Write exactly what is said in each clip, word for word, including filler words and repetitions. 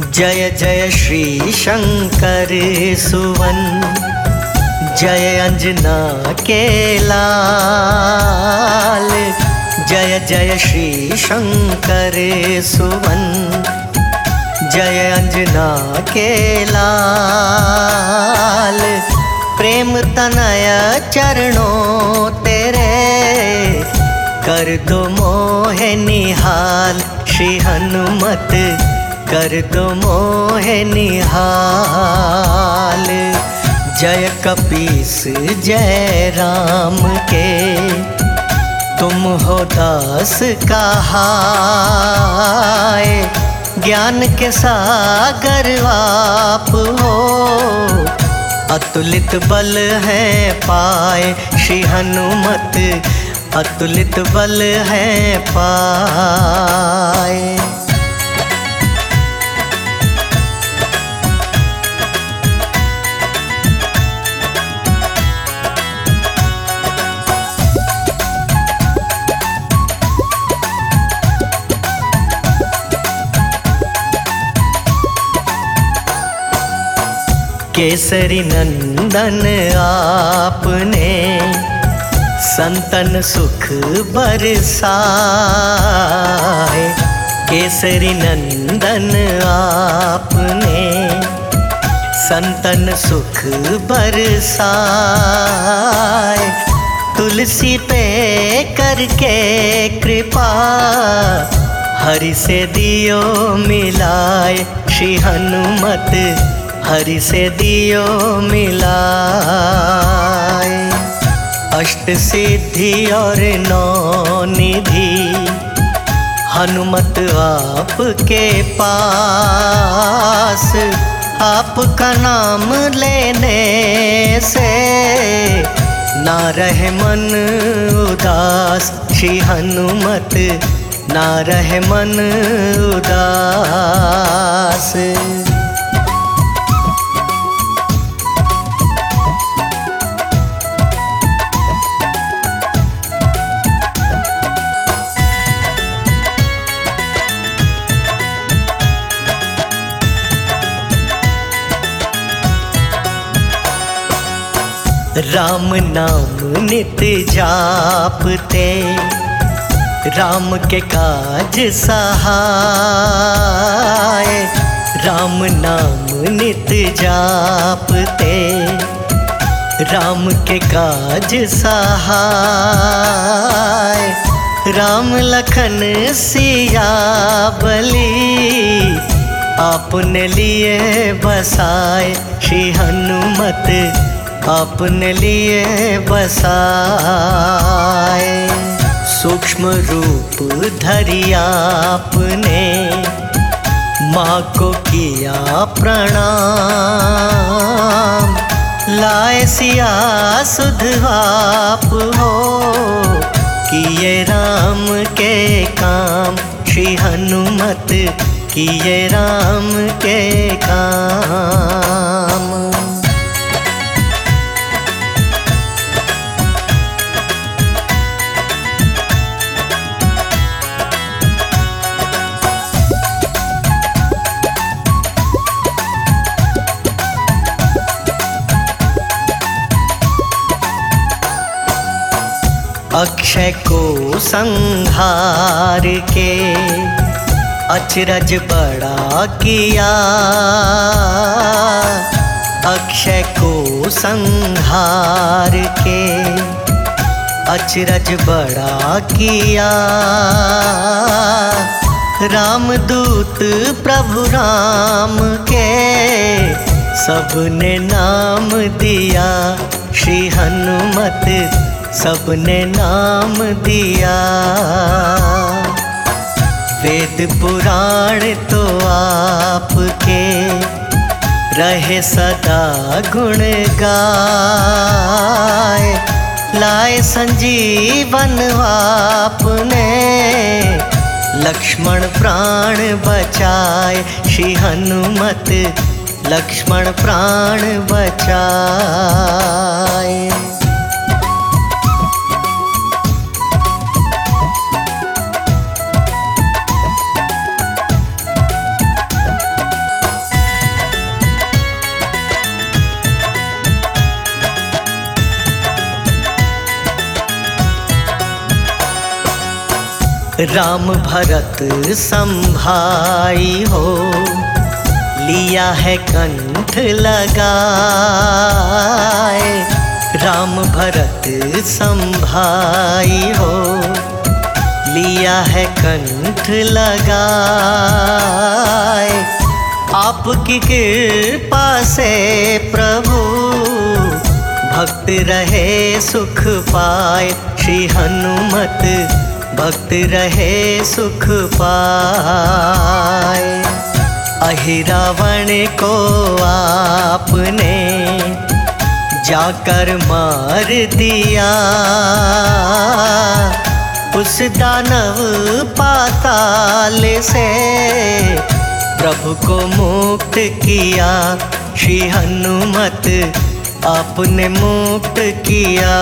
जय जय श्री शंकर सुवन, जय अंजना के लाल। जय जय श्री शंकर सुवन, जय अंजना के लाल। प्रेम तनय चरणों तेरे, कर दो मोहे निहाल। श्री हनुमत कर दो मोहे निहाल। जय कपीस जय राम के, तुम हो दास कहाए। ज्ञान के सागर आप हो, अतुलित बल है पाए। श्री हनुमत अतुलित बल है पाए। केसरी नंदन आपने, संतन सुख बरसाए। केसरी नंदन आपने, संतन सुख बरसाए। तुलसी पे करके कृपा, हरि से दियो मिलाए। श्री हनुमत हरि से दियो मिलाए। अष्ट सिद्धि और नौ निधि, हनुमत आपके पास। आपका नाम लेने से, ना रहे मन उदास। श्री हनुमत ना रहे मन उदास। राम नाम नित जापते, राम के काज सहाय। राम नाम नित जापते, राम के काज सहाय। राम लखन सिया बली, आपने लिए बसाए। श्री हनुमत आपने लिए बसाए। सूक्ष्म रूप धरि आपने, माँ को किया प्रणाम। लाए सिया सुध आप हो, किए राम के काम। श्री हनुमत किए राम के काम। अक्षय को संहार के, अचरज बड़ा किया। अक्षय को संहार के, अचरज बड़ा किया। रामदूत प्रभु राम के, सबने नाम दिया। श्री हनुमत सबने नाम दिया। वेद पुराण तो आपके, रहे सदा गुण गाए। लाए संजीवन आपने, लक्ष्मण प्राण बचाए। श्री हनुमत लक्ष्मण प्राण बचाए। राम भरत संभाई हो, लिया है कंठ लगाए। राम भरत संभाई हो, लिया है कंठ लगाए। आपकी कृपा से प्रभु भक्त रहे सुख पाए। श्री हनुमत भक्त रहे सुख पाए। अहि रावण को आपने जाकर मार दिया, उस दानव पाताल से प्रभु को मुक्त किया। श्री हनुमत आपने मुक्त किया।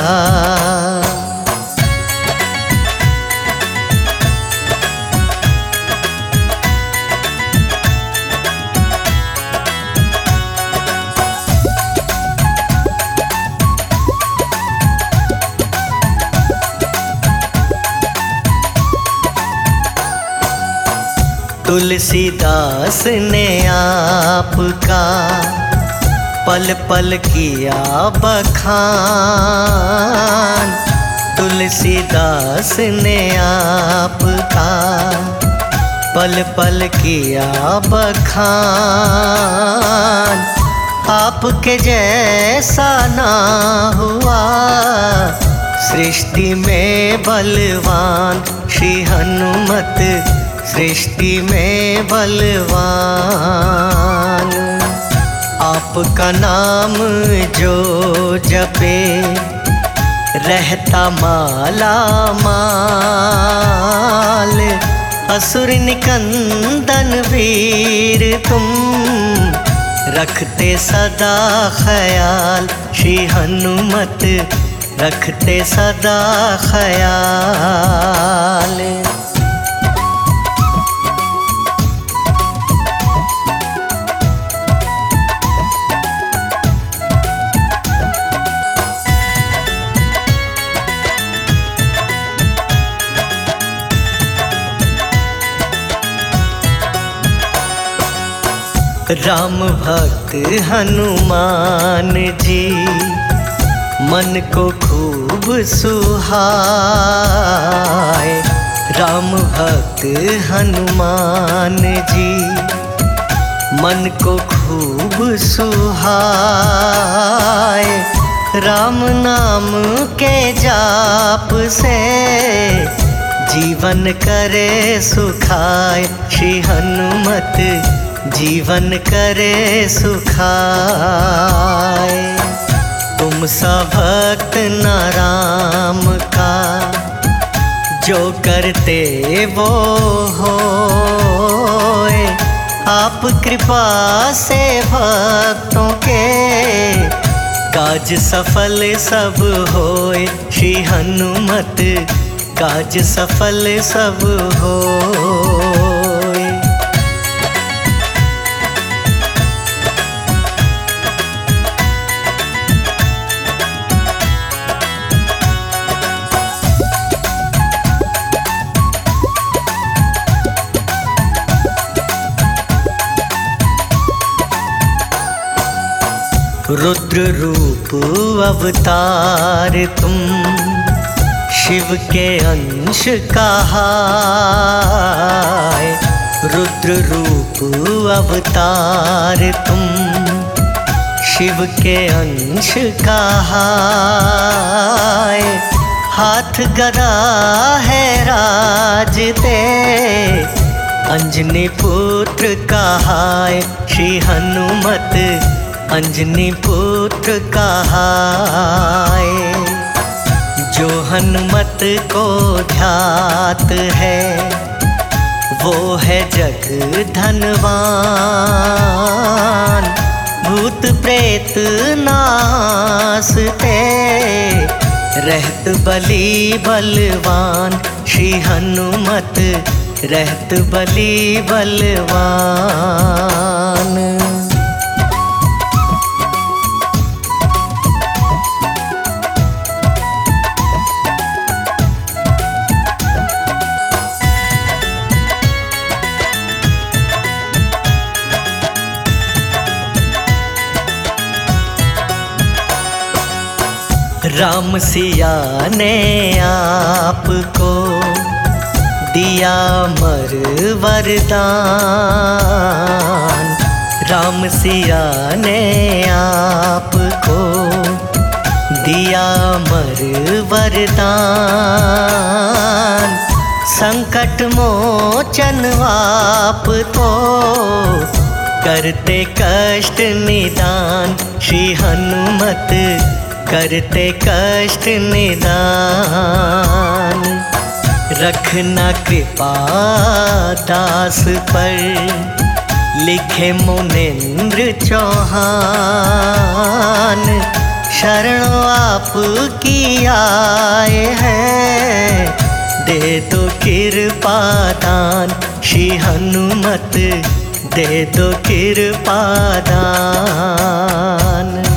तुलसीदास ने आपका पल पल किया बखान। तुलसीदास ने आपका पल पल किया बखान। आपके जैसा ना हुआ सृष्टि में बलवान। श्री हनुमत सृष्टि में बलवान। आपका नाम जो जपे रहता माला माल। असुर निकंदन वीर तुम रखते सदा ख्याल। श्री हनुमत रखते सदा ख्याल। राम भक्त हनुमान जी मन को खूब सुहाए। राम भक्त हनुमान जी मन को खूब सुहाए। राम नाम के जाप से जीवन करे सुखाए। श्री हनुमत जीवन करे सुखाए। तुम सा भक्त न राम का जो करते वो होए। आप कृपा से भक्तों के काज सफल सब होए। श्री हनुमत काज सफल सब होए। रुद्र रूप अवतार तुम शिव के अंश कहाए। रुद्र रूप अवतार तुम शिव के अंश कहाए। हाथ गदा है राजते अंजनी पुत्र कहाए। श्री हनुमत अंजनी पुत्र कहाए। जो हनुमत को ध्यात है वो है जग धनवान। भूत प्रेत नासते रहत बली बलवान। श्री हनुमत रहत बली बलवान। राम सिया ने आपको दिया मर वरदान। राम सिया ने आपको दिया मर वरदान। संकट मोचन आप तो करते कष्ट निदान। श्री हनुमत करते कष्ट निदान। रखना कृपा दास पर लिखे मुनीन्द्र चौहान। शरण आपकी आए हैं दे दो कृपा दान। श्री हनुमत दे दो कृपा दान।